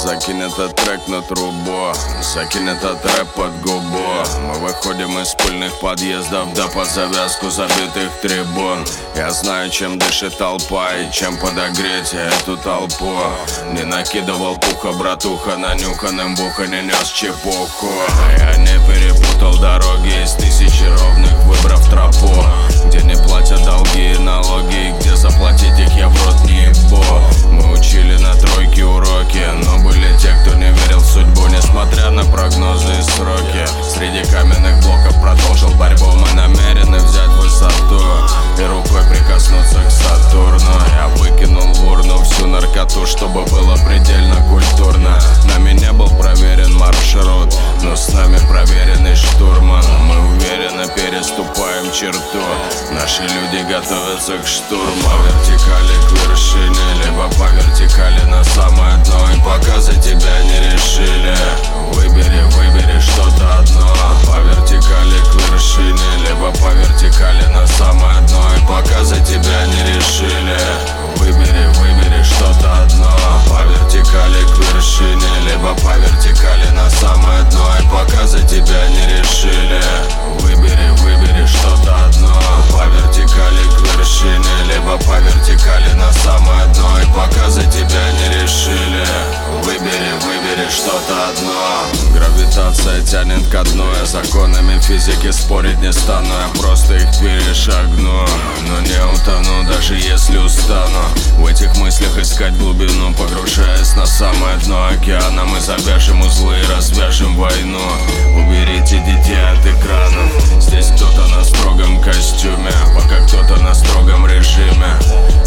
закинь этот трек на трубу, закинь этот рэп под губу. Мы выходим из пыльных подъездов, да под завязку забитых трибун. Я знаю, чем дышит толпа и чем подогреть эту толпу. Не накидывал пуха, братуха, нанюханным в ухо не нес чепуху. Я не перепутал дороги из тысячи ровных, выбрав тропу, где не платят долги и налоги, где заплатить их я в рот не ебу. Мы учили на тройке уроки, но были те, кто не верил в судьбу, несмотря на прогнозы и сроки. Среди каменных блоков продолжил борьбу. Мы намерены взять высоту и рукой прикоснуться к Сатурну. Я выкинул в урну всю наркоту, чтобы было предельно культурно. Нами не был проверен маршрут, но с нами проверенный штурман. Мы уверенно переступаем черту, наши люди готовятся к штурму. По вертикали к вершине, либо по вертикали на самое дно. И пока за тебя не решили, выбери что-то одно. По вертикали к вершине, либо по вертикали на самое дно. И пока за тебя не решили, выбери что-то одно. По вертикали к вершине, либо по вертикали на самое дно. И пока за тебя не решили, выбери что-то одно. По вертикали к вершине, либо по вертикали на самое дно. И пока за тебя не решили, выбери что-то одно. Гравитация тянет ко дну, я законами физики спорить не стану. Я просто их перешагну, но не утону, даже если устану. В этих мыслях искать глубину, погружаясь на самое дно океана. Мы завяжем узлы и развяжем войну. Уберите детей от экранов. Здесь кто-то на строгом костюме, пока кто-то на строгом режиме.